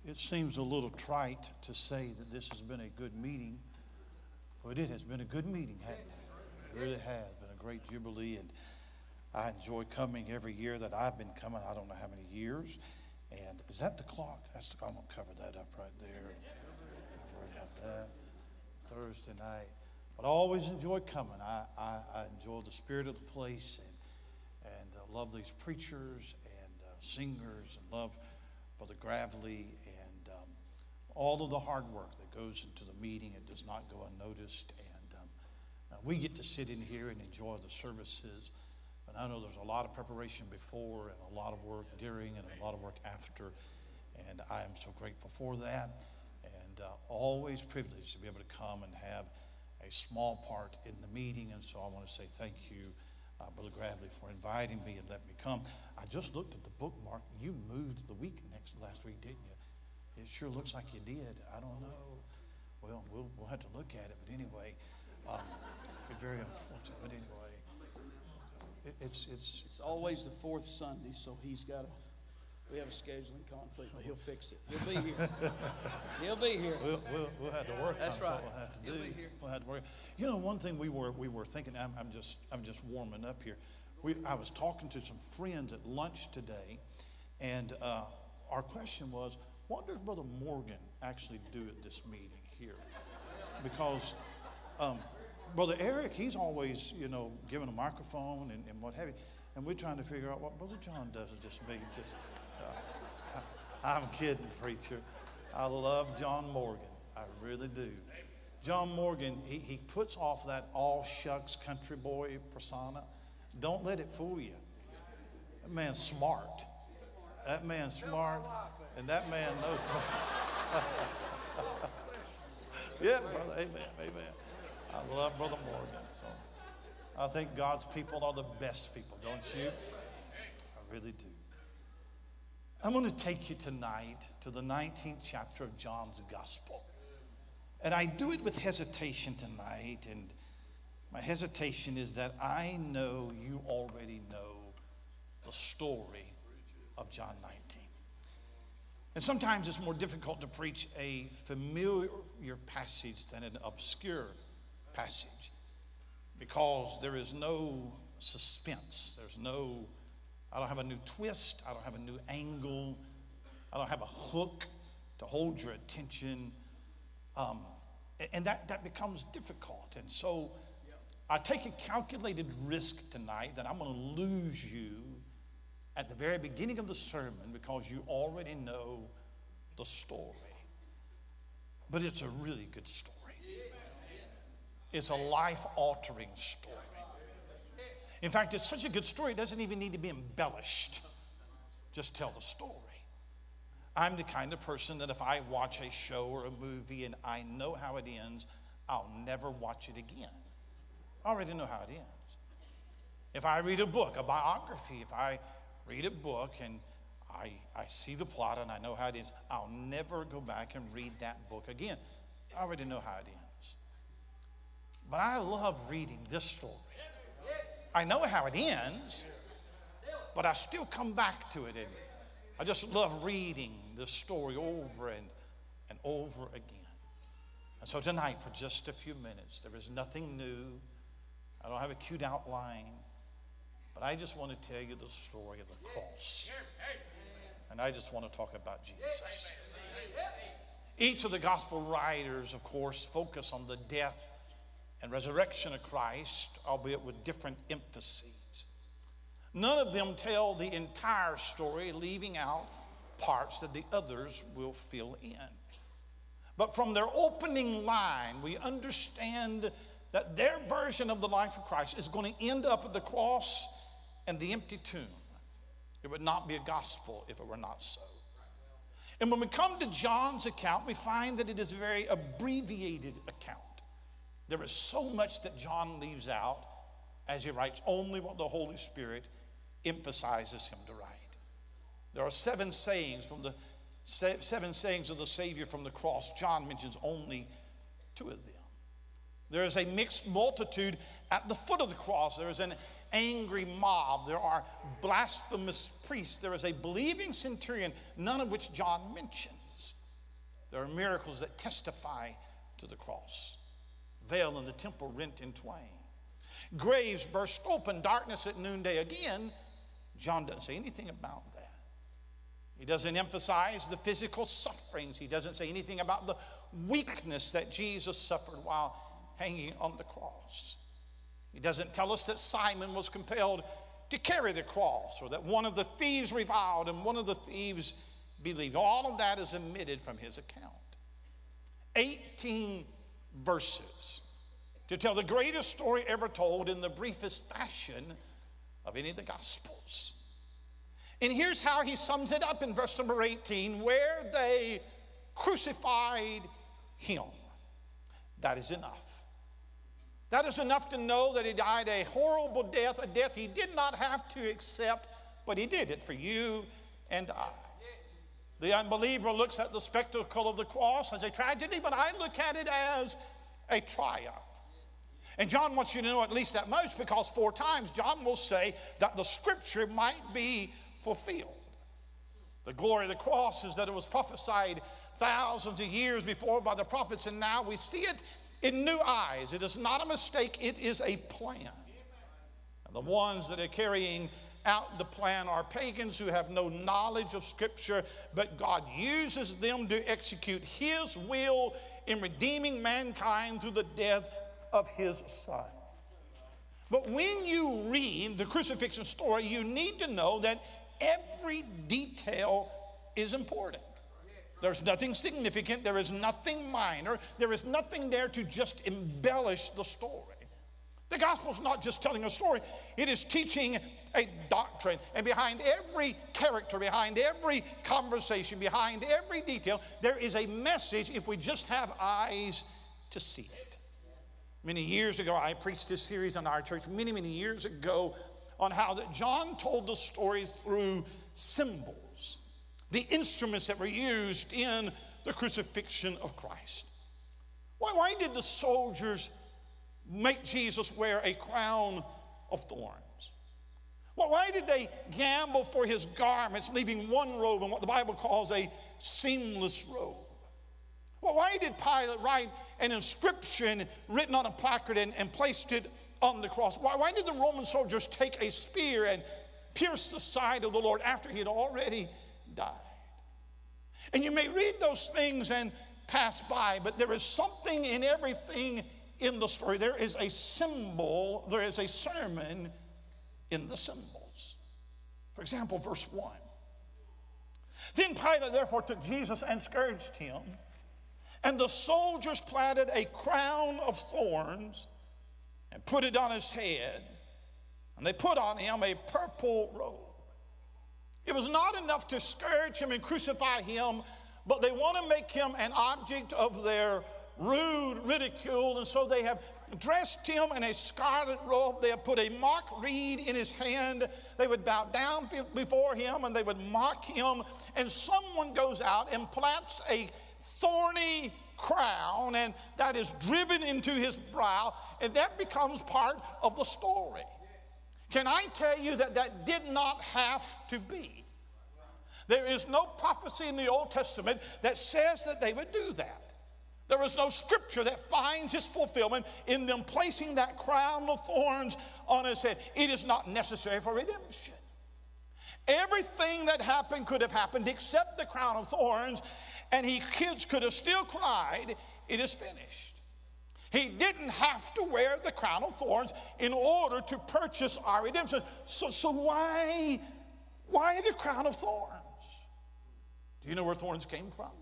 It seems a little trite to say that this has been a good meeting, but it has been a good meeting, hasn't it? It really has been a great jubilee, and I enjoy coming every year that I've been coming. I don't know how many years. And is that the clock? I'm going to cover that up right there. Don't worry about that. Thursday night. But I always enjoy coming. I enjoy the spirit of the place and love these preachers and singers and love Brother Gravely and all of the hard work that goes into the meeting. It does not go unnoticed. And we get to sit in here and enjoy the services. But I know there's a lot of preparation before and a lot of work during and a lot of work after. And I am so grateful for that. And always privileged to be able to come and have a small part in the meeting. And so I want to say thank you, Brother Gravely, for inviting me and letting me come. I just looked at the bookmark. You moved the week last week, didn't you? It sure looks like you did. I don't know. Well, we'll have to look at it. But anyway, it's very unfortunate. But anyway, it's always the fourth Sunday, so we have a scheduling conflict, but he'll fix it. He'll be here. He'll be here. We'll have to work. That's on right. What we'll have to do. He'll be here. We'll have to work. You know, one thing we were thinking. I'm just warming up here. I was talking to some friends at lunch today, and our question was, what does Brother Morgan actually do at this meeting here? Because Brother Eric, he's always, given a microphone and what have you. And we're trying to figure out what Brother John does at this meeting. I'm kidding, preacher. I love John Morgan. I really do. John Morgan, he puts off that all shucks country boy persona. Don't let it fool you. That man's smart. That man's smart. And that man knows. Yeah, brother. Amen. I love Brother Morgan. So I think God's people are the best people, don't you? I really do. I'm going to take you tonight to the 19th chapter of John's Gospel. And I do it with hesitation tonight. And my hesitation is that I know you already know the story of John 19. And sometimes it's more difficult to preach a familiar passage than an obscure passage, because there is no suspense. I don't have a new twist. I don't have a new angle. I don't have a hook to hold your attention. And that becomes difficult. And so I take a calculated risk tonight that I'm going to lose you at the very beginning of the sermon because you already know the story. But it's a really good story. It's a life-altering story. In fact, it's such a good story, it doesn't even need to be embellished. Just tell the story. I'm the kind of person that if I watch a show or a movie and I know how it ends, I'll never watch it again. I already know how it ends. If I read a book, a biography, if I read a book and I see the plot and I know how it ends, I'll never go back and read that book again. I already know how it ends. But I love reading this story. I know how it ends, but I still come back to it. And I just love reading this story over and over again. And so tonight, for just a few minutes, there is nothing new. I don't have a cute outline, but I just want to tell you the story of the cross. And I just want to talk about Jesus. Each of the gospel writers, of course, focus on the death and resurrection of Christ, albeit with different emphases. None of them tell the entire story, leaving out parts that the others will fill in. But from their opening line, we understand that their version of the life of Christ is going to end up at the cross and the empty tomb. It would not be a gospel if it were not so. And when we come to John's account, we find that it is a very abbreviated account. There is so much that John leaves out as he writes only what the Holy Spirit emphasizes him to write. There are 7 sayings from the 7 sayings of the Savior from the cross. John mentions only 2 of them. There is a mixed multitude at the foot of the cross. There is an angry mob. There are blasphemous priests. There is a believing centurion, none of which John mentions. There are miracles that testify to the cross. Veil in the temple rent in twain. Graves burst open, darkness at noonday. Again, John doesn't say anything about that. He doesn't emphasize the physical sufferings. He doesn't say anything about the weakness that Jesus suffered while hanging on the cross. He doesn't tell us that Simon was compelled to carry the cross, or that one of the thieves reviled and one of the thieves believed. All of that is omitted from his account. 18 verses to tell the greatest story ever told in the briefest fashion of any of the Gospels. And here's how he sums it up in verse number 18, where they crucified him. That is enough. That is enough to know that he died a horrible death, a death he did not have to accept, but he did it for you and I. The unbeliever looks at the spectacle of the cross as a tragedy, but I look at it as a triumph. And John wants you to know at least that much, because 4 times John will say that the scripture might be fulfilled. The glory of the cross is that it was prophesied thousands of years before by the prophets, and now we see it in new eyes. It is not a mistake, it is a plan. And the ones that are carrying out the plan are pagans who have no knowledge of Scripture, but God uses them to execute His will in redeeming mankind through the death of His Son. But when you read the crucifixion story, you need to know that every detail is important. There's nothing significant. There is nothing minor. There is nothing there to just embellish the story. The gospel is not just telling a story. It is teaching a doctrine. And behind every character, behind every conversation, behind every detail, there is a message if we just have eyes to see it. Many years ago, I preached this series on our church, many years ago, on how that John told the story through symbols, the instruments that were used in the crucifixion of Christ. Why did the soldiers make Jesus wear a crown of thorns? Why did they gamble for his garments, leaving one robe and what the Bible calls a seamless robe? Why did Pilate write an inscription written on a placard and placed it on the cross? Why did the Roman soldiers take a spear and pierce the side of the Lord after he had already died? And you may read those things and pass by, but there is something in everything in the story. There is a symbol, there is a sermon in the symbols. For example, verse 1. Then Pilate therefore took Jesus and scourged him, and the soldiers planted a crown of thorns and put it on his head, and they put on him a purple robe. It was not enough to scourge him and crucify him, but they want to make him an object of their rude ridicule, and so they have dressed him in a scarlet robe. They have put a mock reed in his hand. They would bow down before him and they would mock him, and someone goes out and plants a thorny crown, and that is driven into his brow, and that becomes part of the story. Can I tell you that that did not have to be? There is no prophecy in the Old Testament that says that they would do that. There is no scripture that finds its fulfillment in them placing that crown of thorns on his head. It is not necessary for redemption. Everything that happened could have happened except the crown of thorns, and kids could have still cried, "It is finished." He didn't have to wear the crown of thorns in order to purchase our redemption. So why the crown of thorns? Do you know where thorns came from?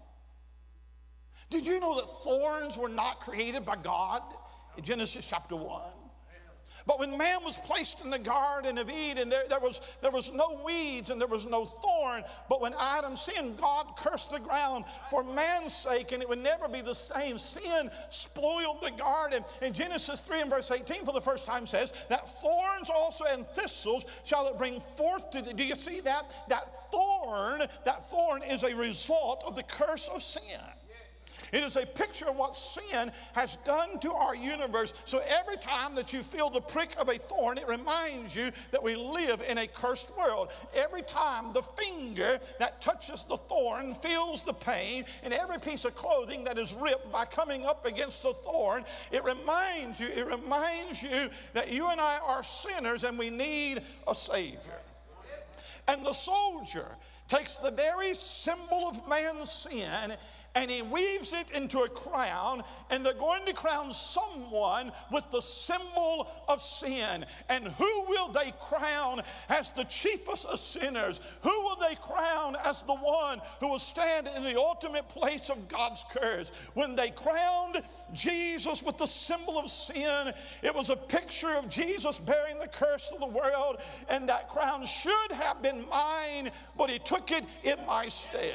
Did you know that thorns were not created by God in Genesis chapter 1? But when man was placed in the Garden of Eden, there was no weeds and there was no thorn. But when Adam sinned, God cursed the ground for man's sake, and it would never be the same. Sin spoiled the garden. In Genesis 3 and verse 18, for the first time says, that thorns also and thistles shall it bring forth to thee. Do you see that? That thorn is a result of the curse of sin. It is a picture of what sin has done to our universe. So every time that you feel the prick of a thorn, it reminds you that we live in a cursed world. Every time the finger that touches the thorn feels the pain, and every piece of clothing that is ripped by coming up against the thorn, it reminds you that you and I are sinners and we need a Savior. And the soldier takes the very symbol of man's sin and he weaves it into a crown, and they're going to crown someone with the symbol of sin. And who will they crown as the chiefest of sinners? Who will they crown as the one who will stand in the ultimate place of God's curse? When they crowned Jesus with the symbol of sin, it was a picture of Jesus bearing the curse of the world, and that crown should have been mine, but he took it in my stead.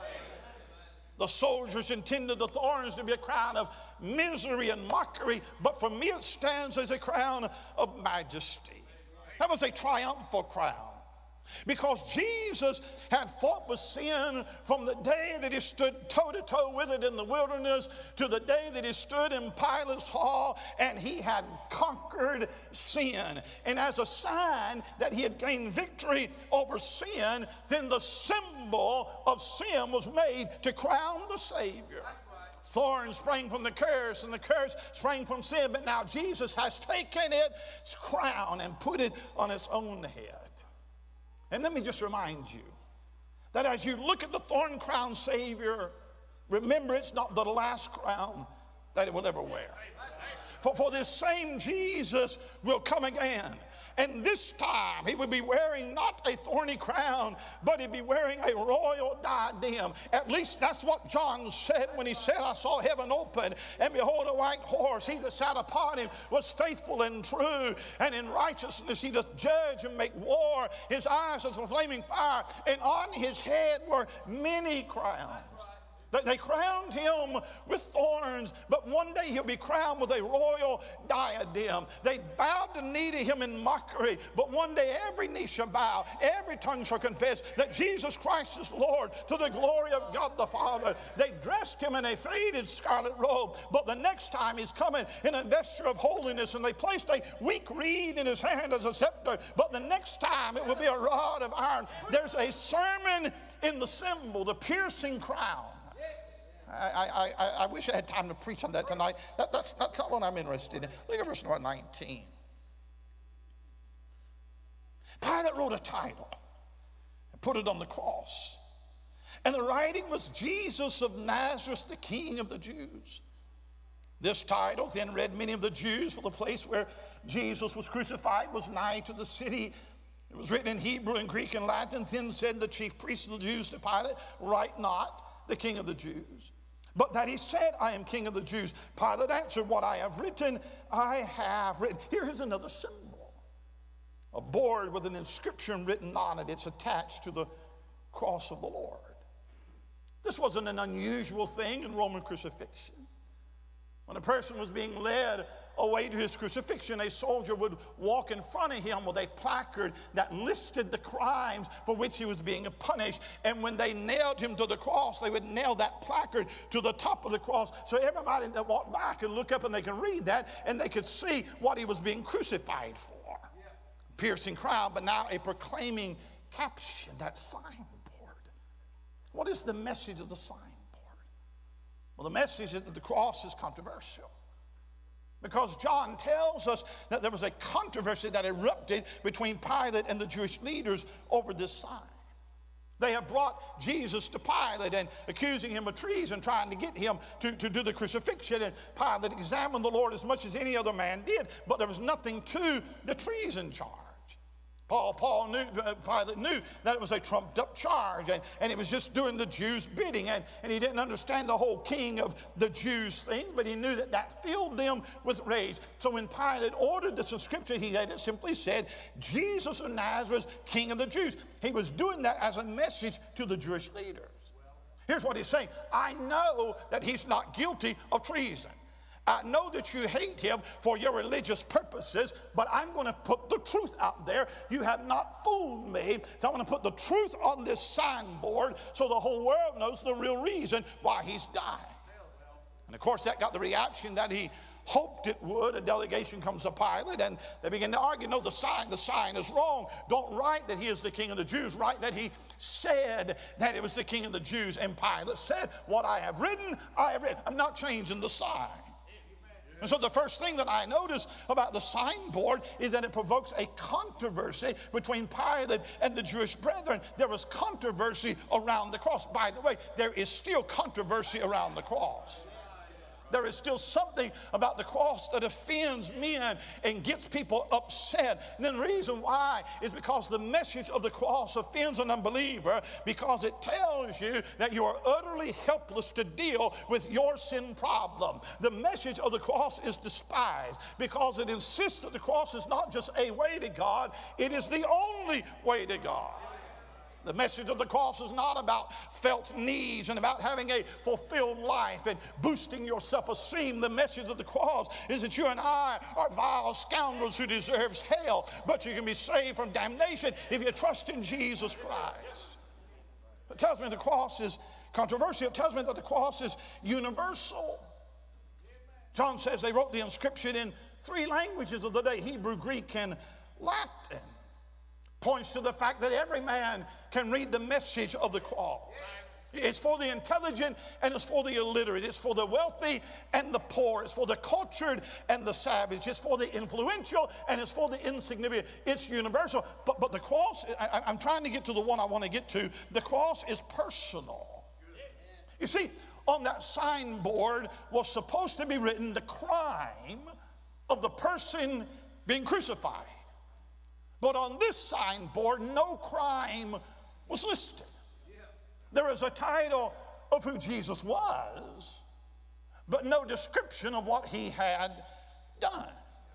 The soldiers intended the thorns to be a crown of misery and mockery, but for me it stands as a crown of majesty. That was a triumphal crown, because Jesus had fought with sin from the day that he stood toe-to-toe with it in the wilderness to the day that he stood in Pilate's hall, and he had conquered sin. And as a sign that he had gained victory over sin, then the symbol of sin was made to crown the Savior. Thorns sprang from the curse, and the curse sprang from sin, but now Jesus has taken its crown and put it on its own head. And let me just remind you that as you look at the thorn-crowned Savior, remember it's not the last crown that it will ever wear. For this same Jesus will come again. And this time he would be wearing not a thorny crown, but he'd be wearing a royal diadem. At least that's what John said when he said, I saw heaven open, and behold a white horse. He that sat upon him was faithful and true, and in righteousness he doth judge and make war. His eyes as a flaming fire, and on his head were many crowns. They crowned him with thorns, but one day he'll be crowned with a royal diadem. They bowed the knee to him in mockery, but one day every knee shall bow, every tongue shall confess that Jesus Christ is Lord, to the glory of God the Father. They dressed him in a faded scarlet robe, but the next time he's coming in a vesture of holiness, and they placed a weak reed in his hand as a scepter, but the next time it will be a rod of iron. There's a sermon in the symbol, the piercing crown. I wish I had time to preach on that tonight. That's not what I'm interested in. Look at verse number 19. Pilate wrote a title and put it on the cross. And the writing was Jesus of Nazareth, the King of the Jews. This title then read many of the Jews, for the place where Jesus was crucified was nigh to the city. It was written in Hebrew and Greek and Latin. Then said the chief priests of the Jews to Pilate, write not the King of the Jews, but that he said, I am King of the Jews. Pilate answered, what I have written, I have written. Here's another symbol, a board with an inscription written on it. It's attached to the cross of the Lord. This wasn't an unusual thing in Roman crucifixion. When a person was being led away to his crucifixion, a soldier would walk in front of him with a placard that listed the crimes for which he was being punished. And when they nailed him to the cross, they would nail that placard to the top of the cross, so everybody that walked by could look up and they could read that, and they could see what he was being crucified for. Piercing crown, but now a proclaiming caption, that signboard. What is the message of the signboard? Well, the message is that the cross is controversial. Because John tells us that there was a controversy that erupted between Pilate and the Jewish leaders over this sign. They have brought Jesus to Pilate and accusing him of treason, trying to get him to do the crucifixion. And Pilate examined the Lord as much as any other man did, but there was nothing to the treason charge. Pilate knew that it was a trumped up charge, and it was just doing the Jews' bidding, and he didn't understand the whole king of the Jews thing, but he knew that filled them with rage. So when Pilate ordered this inscription, he had it simply said, Jesus of Nazareth, King of the Jews. He was doing that as a message to the Jewish leaders. Here's what he's saying. I know that he's not guilty of treason. I know that you hate him for your religious purposes, but I'm going to put the truth out there. You have not fooled me, so I'm going to put the truth on this signboard so the whole world knows the real reason why he's dying. And of course, that got the reaction that he hoped it would. A delegation comes to Pilate, and they begin to argue, no, the sign is wrong. Don't write that he is the king of the Jews. Write that he said that it was the king of the Jews. And Pilate said, what I have written, I have written. I'm not changing the sign. And so the first thing that I notice about the signboard is that it provokes a controversy between Pilate and the Jewish brethren. There was controversy around the cross. By the way, there is still controversy around the cross. There is still something about the cross that offends men and gets people upset. And then the reason why is because the message of the cross offends an unbeliever, because it tells you that you are utterly helpless to deal with your sin problem. The message of the cross is despised because it insists that the cross is not just a way to God, it is the only way to God. The message of the cross is not about felt needs and about having a fulfilled life and boosting your self-esteem. The message of the cross is that you and I are vile scoundrels who deserves hell, but you can be saved from damnation if you trust in Jesus Christ. It tells me the cross is controversial. It tells me that the cross is universal. John says they wrote the inscription in 3 languages of the day, Hebrew, Greek, and Latin. Points to the fact that every man can read the message of the cross. It's for the intelligent and it's for the illiterate. It's for the wealthy and the poor. It's for the cultured and the savage. It's for the influential and it's for the insignificant. It's universal. But the cross, I'm trying to get to the one I want to get to. The cross is personal. You see, on that signboard was supposed to be written the crime of the person being crucified. But on this signboard, no crime was listed. There is a title of who Jesus was, but no description of what he had done.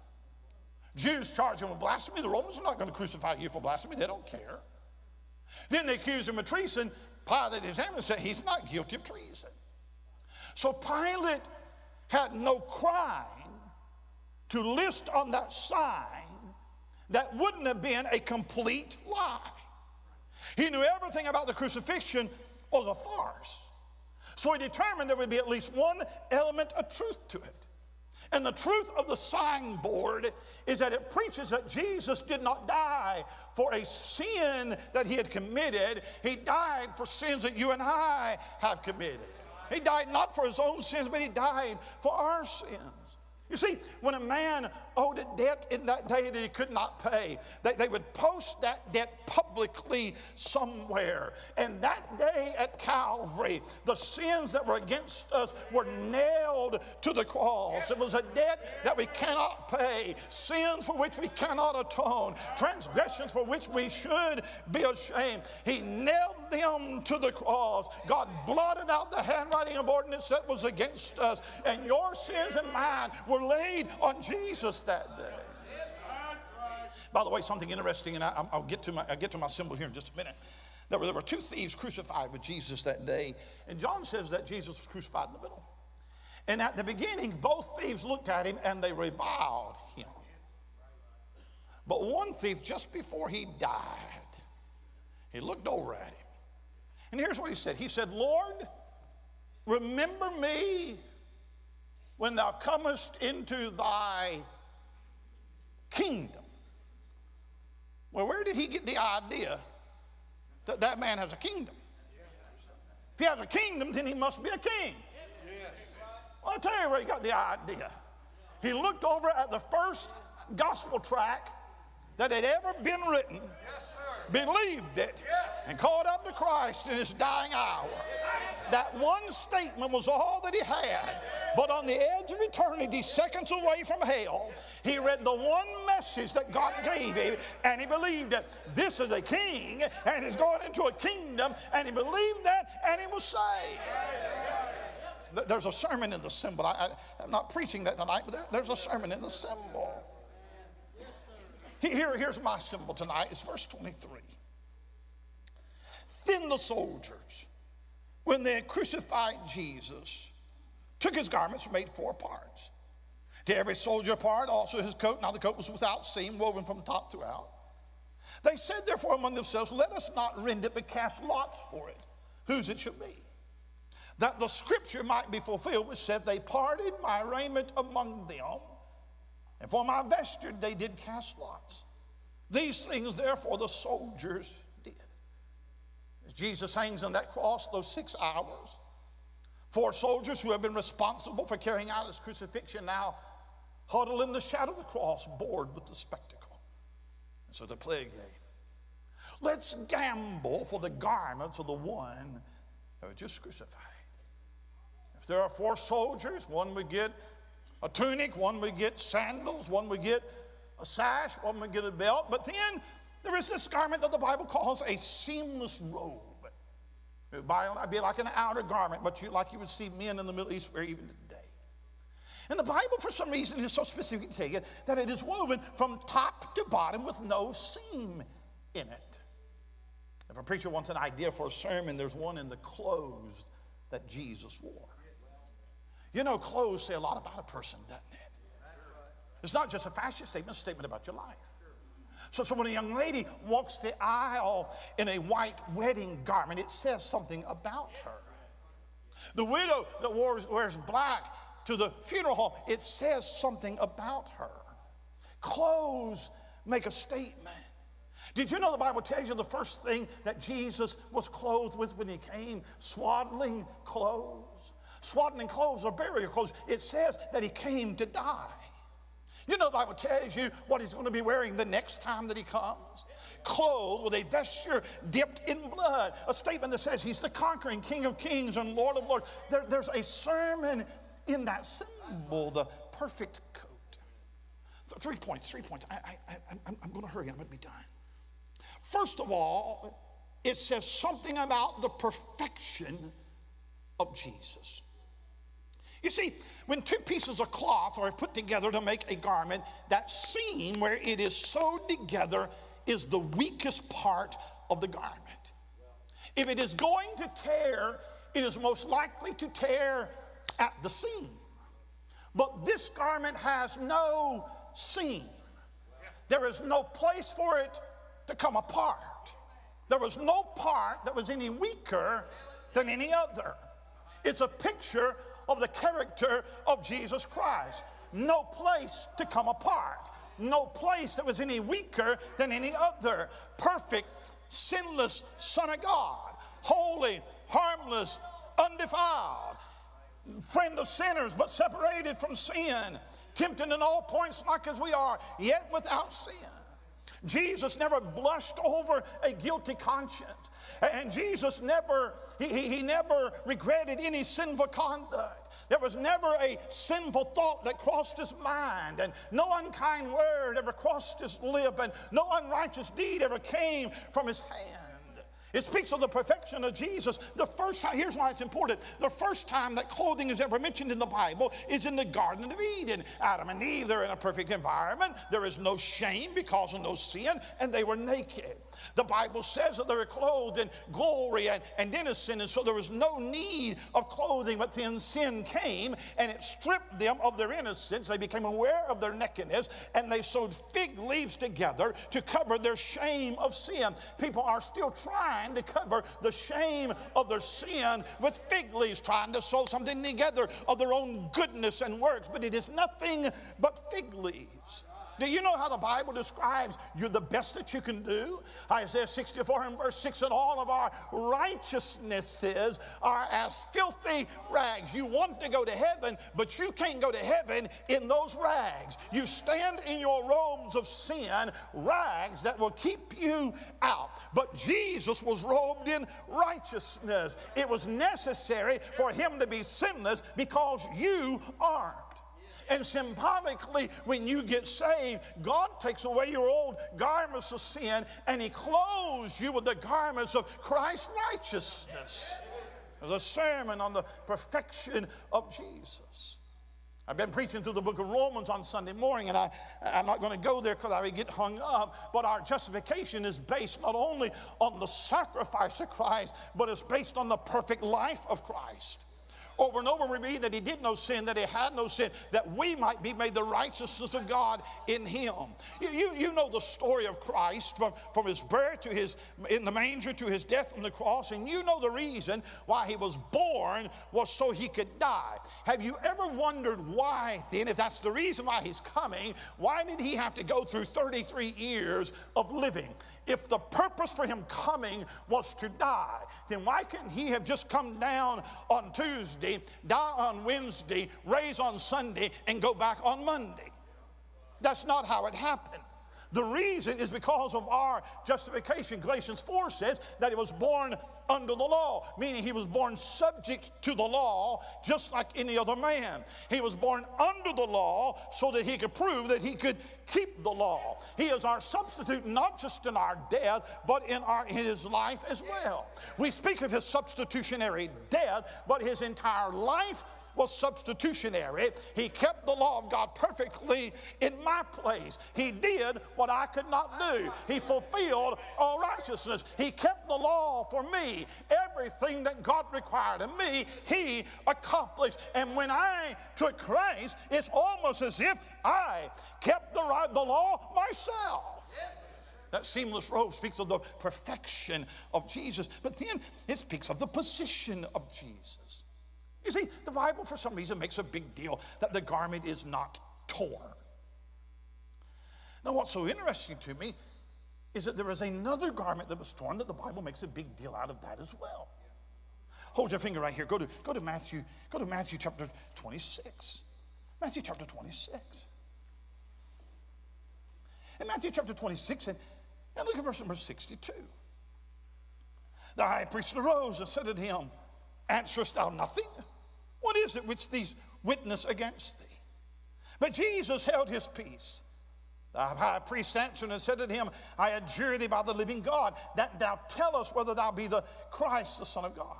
Jews charge him with blasphemy. The Romans are not going to crucify you for blasphemy. They don't care. Then they accuse him of treason. Pilate examined and said he's not guilty of treason. So Pilate had no crime to list on that sign that wouldn't have been a complete lie. He knew everything about the crucifixion was a farce. So he determined there would be at least one element of truth to it. And the truth of the signboard is that it preaches that Jesus did not die for a sin that he had committed. He died for sins that you and I have committed. He died not for his own sins, but he died for our sins. You see, when a man owed a debt in that day that he could not pay, they would post that debt publicly somewhere. And that day at Calvary, the sins that were against us were nailed to the cross. It was a debt that we cannot pay, sins for which we cannot atone, transgressions for which we should be ashamed. He nailed them to the cross. God blotted out the handwriting of ordinance that was against us, and your sins and mine were laid on Jesus that day. By the way, something interesting, and I'll get to my symbol here in just a minute. There were 2 thieves crucified with Jesus that day, and John says that Jesus was crucified in the middle. And at the beginning, both thieves looked at him and they reviled him. But one thief, just before he died, he looked over at him. And here's what he said. He said, Lord, remember me when thou comest into thy kingdom. Well, where did he get the idea that that man has a kingdom? If he has a kingdom, then he must be a king. Well, I'll tell you where he got the idea. He looked over at the first gospel tract that had ever been written, believed it, and called up to Christ in his dying hour. That one statement was all that he had. But on the edge of eternity, seconds away from hell, he read the one message that God gave him, and he believed that this is a king, and he's going into a kingdom, and he believed that, and he was saved. There's a sermon in the symbol. I'm not preaching that tonight, but there's a sermon in the symbol. Here's my symbol tonight. It's verse 23. Then the soldiers, when they had crucified Jesus, took his garments and made 4 parts. To every soldier part, also his coat. Now the coat was without seam, woven from top throughout. They said therefore among themselves, let us not rend it, but cast lots for it, whose it should be. that the scripture might be fulfilled, which said, they parted my raiment among them, and for my vesture they did cast lots. These things therefore the soldiers did. As Jesus hangs on that cross those 6 hours, 4 soldiers who have been responsible for carrying out his crucifixion now huddle in the shadow of the cross, bored with the spectacle. And so the play game. Let's gamble for the garments of the one that was just crucified. If there are 4 soldiers, one would get a tunic, one would get sandals, one would get a sash, one would get a belt. But then there is this garment that the Bible calls a seamless robe. It would be like an outer garment, but like you would see men in the Middle East wear even today. And the Bible, for some reason, is so specific to tell you that it is woven from top to bottom with no seam in it. If a preacher wants an idea for a sermon, there's one in the clothes that Jesus wore. You know, clothes say a lot about a person, doesn't it? It's not just a fashion statement, it's a statement about your life. So when a young lady walks the aisle in a white wedding garment, it says something about her. The widow that wears black to the funeral home, it says something about her. Clothes make a statement. Did you know the Bible tells you the first thing that Jesus was clothed with when he came? Swaddling clothes. Swaddling clothes are burial clothes. It says that he came to die. You know the Bible tells you what he's going to be wearing the next time that he comes. Clothed with a vesture dipped in blood. A statement that says he's the conquering King of kings and Lord of lords. There's a sermon in that symbol, the perfect coat. 3 points. I'm going to hurry. I'm going to be done. First of all, it says something about the perfection of Jesus. You see, when 2 pieces of cloth are put together to make a garment, that seam where it is sewed together is the weakest part of the garment. If it is going to tear, it is most likely to tear at the seam. But this garment has no seam. There is no place for it to come apart. There was no part that was any weaker than any other. It's a picture of the character of Jesus Christ. No place to come apart. No place that was any weaker than any other. Perfect, sinless Son of God. Holy, harmless, undefiled. Friend of sinners, but separated from sin. Tempted in all points like as we are, yet without sin. Jesus never blushed over a guilty conscience. And Jesus never, he never regretted any sinful conduct. There was never a sinful thought that crossed his mind, and no unkind word ever crossed his lip, and no unrighteous deed ever came from his hand. It speaks of the perfection of Jesus. The first time, here's why it's important. The first time that clothing is ever mentioned in the Bible is in the Garden of Eden. Adam and Eve, they're in a perfect environment. There is no shame because of no sin, and they were naked. The Bible says that they were clothed in glory and innocence, and so there was no need of clothing. But then sin came, and it stripped them of their innocence. They became aware of their nakedness, and they sewed fig leaves together to cover their shame of sin. People are still trying to cover the shame of their sin with fig leaves, trying to sew something together of their own goodness and works, but it is nothing but fig leaves. Do you know how the Bible describes you're the best that you can do? Isaiah 64 and verse 6, and all of our righteousnesses are as filthy rags. You want to go to heaven, but you can't go to heaven in those rags. You stand in your robes of sin, rags that will keep you out. But Jesus was robed in righteousness. It was necessary for him to be sinless because you aren't. And symbolically, when you get saved, God takes away your old garments of sin and he clothes you with the garments of Christ's righteousness. There's a sermon on the perfection of Jesus. I've been preaching through the book of Romans on Sunday morning, and I'm not going to go there because I would get hung up, but our justification is based not only on the sacrifice of Christ, but it's based on the perfect life of Christ. Over and over we read that he did no sin, that he had no sin, that we might be made the righteousness of God in him. You know the story of Christ from his birth to his, in the manger, to his death on the cross, and you know the reason why he was born was so he could die. Have you ever wondered why then, if that's the reason why he's coming, why did he have to go through 33 years of living? If the purpose for him coming was to die, then why couldn't he have just come down on Tuesday, die on Wednesday, raise on Sunday, and go back on Monday? That's not how it happened. The reason is because of our justification. Galatians 4 says that he was born under the law, meaning he was born subject to the law just like any other man. He was born under the law so that he could prove that he could keep the law. He is our substitute not just in our death, but in his life as well. We speak of his substitutionary death, but his entire life was substitutionary. He kept the law of God perfectly in my place. He did what I could not do. He fulfilled all righteousness. He kept the law for me. Everything that God required of me, he accomplished. And when I took Christ, it's almost as if I kept the law myself. That seamless robe speaks of the perfection of Jesus, but then it speaks of the position of Jesus. You see, the Bible for some reason makes a big deal that the garment is not torn. Now, what's so interesting to me is that there is another garment that was torn that the Bible makes a big deal out of that as well. Hold your finger right here. Go to Matthew chapter 26. Matthew chapter 26. In Matthew chapter 26, and look at verse number 62. The high priest arose and said unto him, Answerest thou nothing? What is it which these witness against thee? But Jesus held his peace. The high priest answered and said unto him, I adjure thee by the living God, that thou tell us whether thou be the Christ, the Son of God.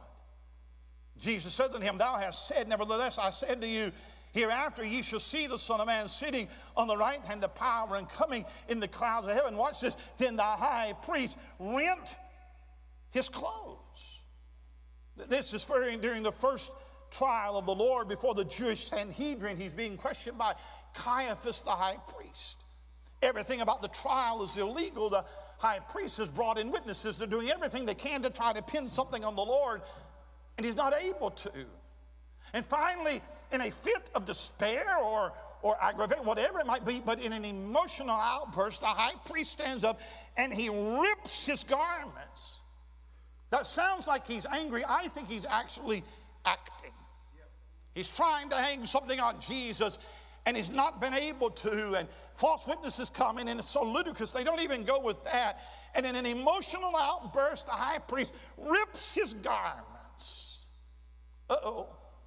Jesus said unto him, Thou hast said, nevertheless I say unto you, hereafter ye shall see the Son of Man sitting on the right hand of power and coming in the clouds of heaven. Watch this. Then the high priest rent his clothes. This is during the first trial of the Lord before the Jewish Sanhedrin. He's being questioned by Caiaphas, the high priest. Everything about the trial is illegal. The high priest has brought in witnesses. They're doing everything they can to try to pin something on the Lord, and he's not able to. And finally, in a fit of despair or aggravation, whatever it might be, but in an emotional outburst, the high priest stands up and he rips his garments. That sounds like he's angry. I think he's actually acting. He's trying to hang something on Jesus, and he's not been able to, and false witnesses come in, and it's so ludicrous, they don't even go with that. And in an emotional outburst, the high priest rips his garments. Uh-oh.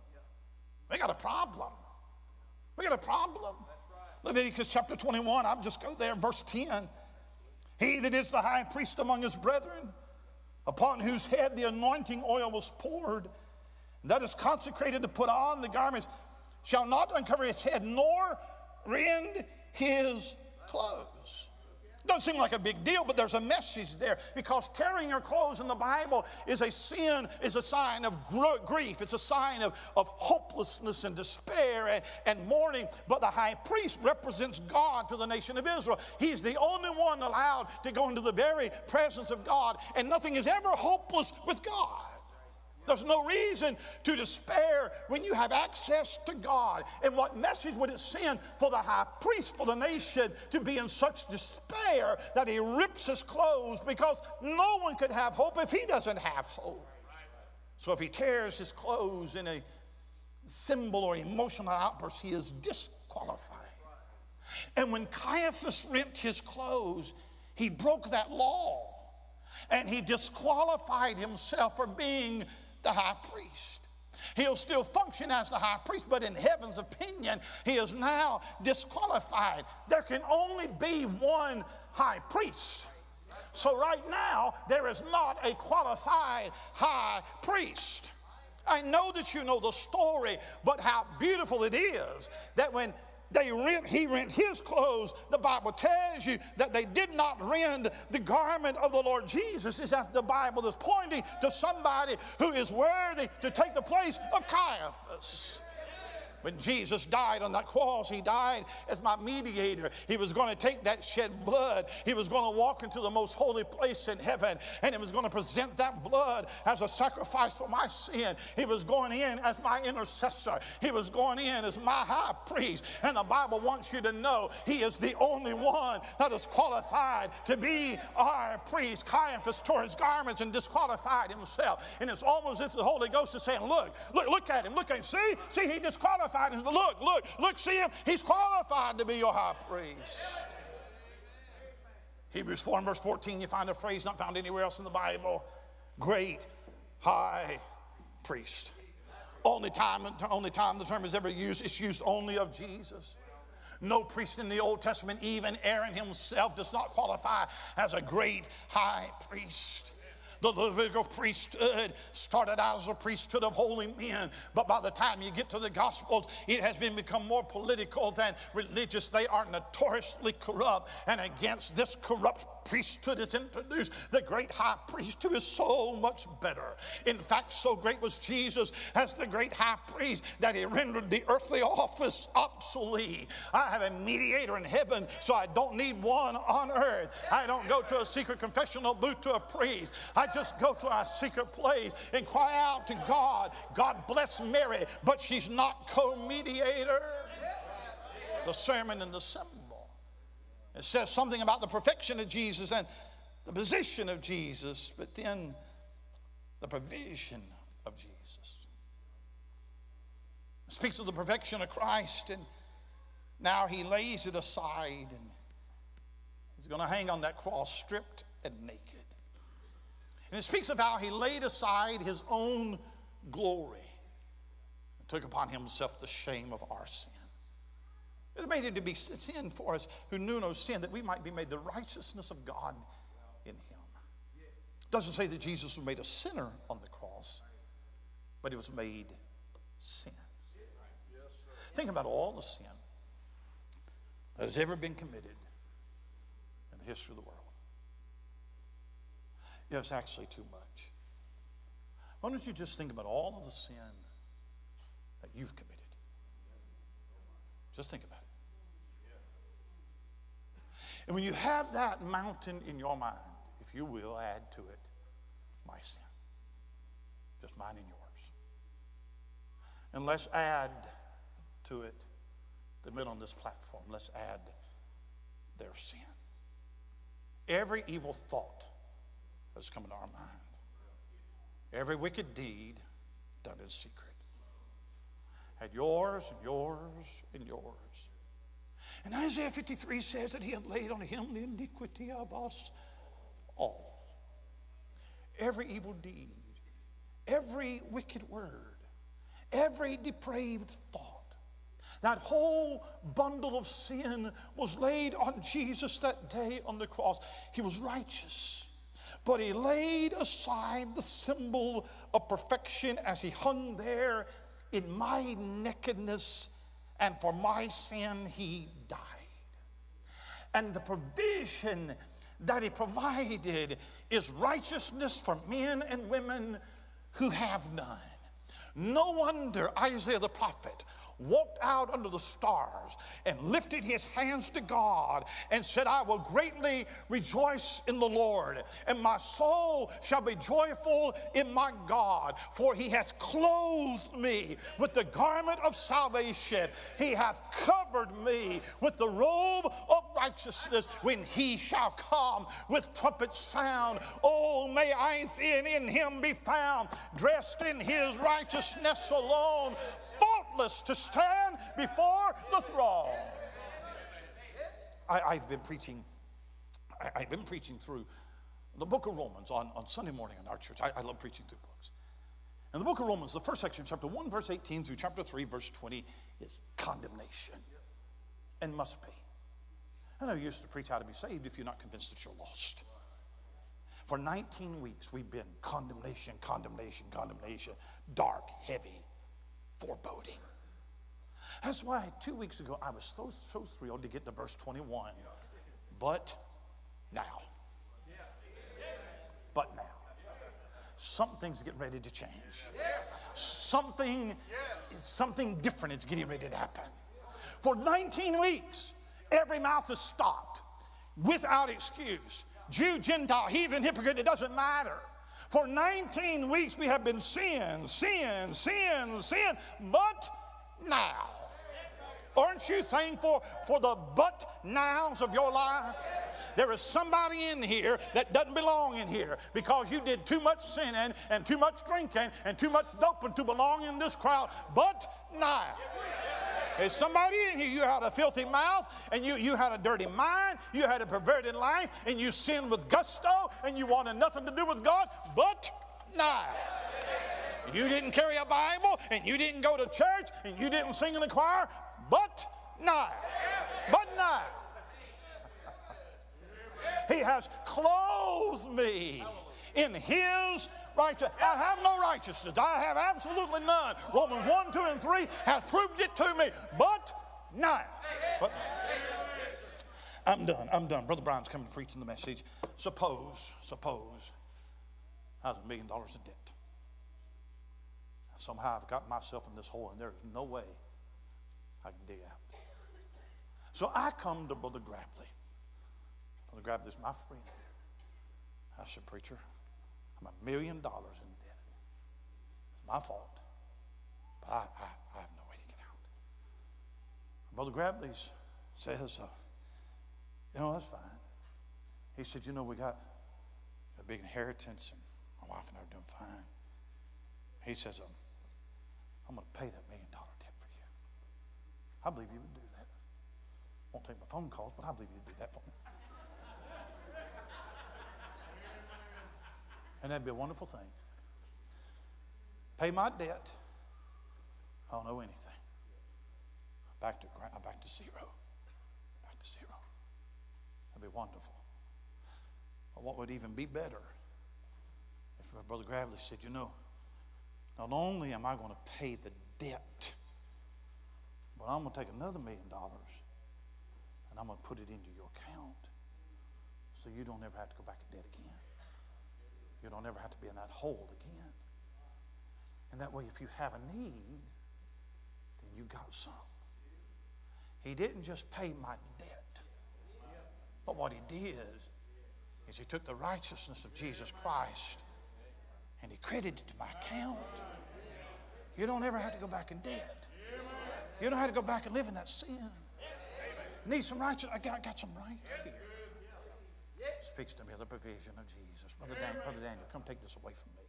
We got a problem. We got a problem. Leviticus chapter 21, I'll just go there, verse 10. He that is the high priest among his brethren, upon whose head the anointing oil was poured, that is consecrated to put on the garments, shall not uncover his head, nor rend his clothes. Doesn't seem like a big deal, but there's a message there, because tearing your clothes in the Bible is a sin, is a sign of grief. It's a sign of hopelessness and despair and mourning. But the high priest represents God to the nation of Israel. He's the only one allowed to go into the very presence of God, and nothing is ever hopeless with God. There's no reason to despair when you have access to God. And what message would it send for the high priest, for the nation, to be in such despair that he rips his clothes, because no one could have hope if he doesn't have hope. So if he tears his clothes in a symbol or emotional outburst, he is disqualified. And when Caiaphas rent his clothes, he broke that law, and he disqualified himself for being the high priest. He'll still function as the high priest, but in heaven's opinion, he is now disqualified. There can only be one high priest. So right now, there is not a qualified high priest. I know that you know the story, but how beautiful it is that when he rent his clothes. The Bible tells you that they did not rend the garment of the Lord Jesus. Is that the Bible is pointing to somebody who is worthy to take the place of Caiaphas. When Jesus died on that cross, he died as my mediator. He was going to take that shed blood. He was going to walk into the most holy place in heaven, and he was going to present that blood as a sacrifice for my sin. He was going in as my intercessor. He was going in as my high priest. And the Bible wants you to know he is the only one that is qualified to be our priest. Caiaphas tore his garments and disqualified himself. And it's almost as if the Holy Ghost is saying, look at him. Look at him. See, he disqualified. Look, see him. He's qualified to be your high priest. Hebrews 4 and verse 14, you find a phrase not found anywhere else in the Bible. Great high priest. Only time the term is ever used, it's used only of Jesus. No priest in the Old Testament, even Aaron himself, does not qualify as a great high priest. The Levitical priesthood started out as a priesthood of holy men, but by the time you get to the Gospels, it has become more political than religious. They are notoriously corrupt, and against this corrupt priesthood is introduced the great high priest, who is so much better. In fact, so great was Jesus as the great high priest that he rendered the earthly office obsolete. I have a mediator in heaven, so I don't need one on earth. I don't go to a secret confessional booth to a priest. I just go to a secret place and cry out to God. God bless Mary, but she's not co-mediator. It's a sermon in the symbol. It says something about the perfection of Jesus and the position of Jesus, but then the provision of Jesus. It speaks of the perfection of Christ, and now he lays it aside, and he's going to hang on that cross stripped and naked. And it speaks of how he laid aside his own glory and took upon himself the shame of our sin. It made him to be sin for us who knew no sin, that we might be made the righteousness of God in him. It doesn't say that Jesus was made a sinner on the cross, but he was made sin. Think about all the sin that has ever been committed in the history of the world. It's actually too much. Why don't you just think about all of the sin that you've committed? Just think about it. And when you have that mountain in your mind, if you will, add to it my sin. Just mine and yours. And let's add to it the men on this platform. Let's add their sin. Every evil thought that's come into our mind. Every wicked deed done in secret. Had yours and yours and yours. And Isaiah 53 says that he had laid on him the iniquity of us all. Every evil deed, every wicked word, every depraved thought, that whole bundle of sin was laid on Jesus that day on the cross. He was righteous, but he laid aside the symbol of perfection as he hung there in my nakedness, and for my sin he died. And the provision that he provided is righteousness for men and women who have none. No wonder Isaiah the prophet walked out under the stars and lifted his hands to God and said, I will greatly rejoice in the Lord, and my soul shall be joyful in my God, for he hath clothed me with the garment of salvation. He hath covered me with the robe of righteousness. When he shall come with trumpet sound, oh, may I then in him be found, dressed in his righteousness alone, faultless to stand before the throne. I've been preaching through the book of Romans on Sunday morning in our church. I love preaching through books. In the book of Romans, the first section, chapter 1, verse 18 through chapter 3, verse 20, is condemnation, and must be. I know you used to preach how to be saved if you're not convinced that you're lost. For 19 weeks, we've been condemnation, condemnation, condemnation, dark, heavy, foreboding. That's why 2 weeks ago I was so thrilled to get to verse 21. But now. But now. Something's getting ready to change. Something different is getting ready to happen. For 19 weeks, every mouth is stopped without excuse. Jew, Gentile, heathen, hypocrite, it doesn't matter. For 19 weeks we have been sin. But now. Aren't you thankful for the but nows of your life? There is somebody in here that doesn't belong in here because you did too much sinning and too much drinking and too much doping to belong in this crowd. But now. There's somebody in here, you had a filthy mouth, and you had a dirty mind, you had a perverted life, and you sinned with gusto, and you wanted nothing to do with God, but now. You didn't carry a Bible, and you didn't go to church, and you didn't sing in the choir, but now. But now. He has clothed me in his righteousness. I have no righteousness. I have absolutely none. Romans 1, 2, and 3 has proved it to me. But now. But I'm done. Brother Brian's coming preaching the message. Suppose I was $1 million in debt. Somehow I've gotten myself in this hole, and there's no way I can dig out. So I come to Brother Gravely. Brother Gravely is my friend. I said, preacher, I'm $1 million in debt. It's my fault. But I have no way to get out. Brother Gravely says, that's fine. He said, we got a big inheritance, and my wife and I are doing fine. He says, I'm going to pay that $1 million debt for you. I believe you would do that. Won't take my phone calls, but I believe you'd do that for me. And that'd be a wonderful thing. Pay my debt. I don't owe anything. I'm back to zero. Back to zero. That'd be wonderful. But what would even be better if Brother Gravely said, not only am I going to pay the debt, but I'm going to take another $1 million and I'm going to put it into your account so you don't ever have to go back in debt again. You don't ever have to be in that hole again. And that way, if you have a need, then you got some. He didn't just pay my debt, but what he did is he took the righteousness of Jesus Christ and he credited it to my account. You don't ever have to go back in debt. You don't have to go back and live in that sin. Need some righteousness? I got some right here. Speaks to me of the provision of Jesus. Brother Daniel, come take this away from me.